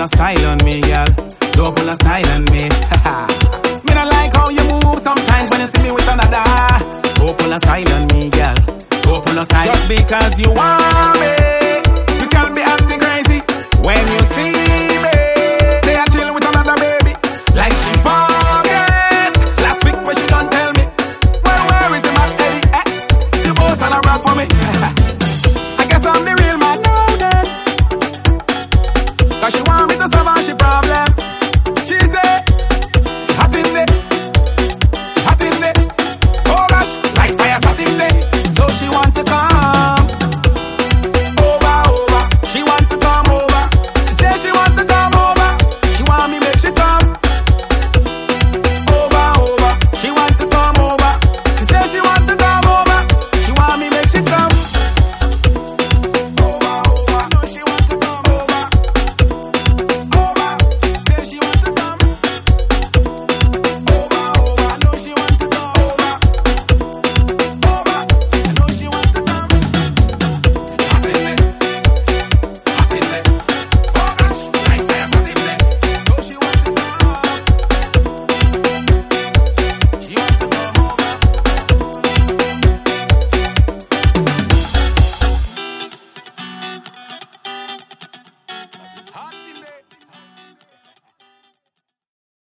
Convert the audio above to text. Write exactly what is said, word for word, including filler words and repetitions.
a style on me, girl. Don't pull a style on me. Me not like how you move sometimes when you see me with another. Don't pull a style on me, girl. Don't pull a style. Just because you want me, you can't be acting crazy when you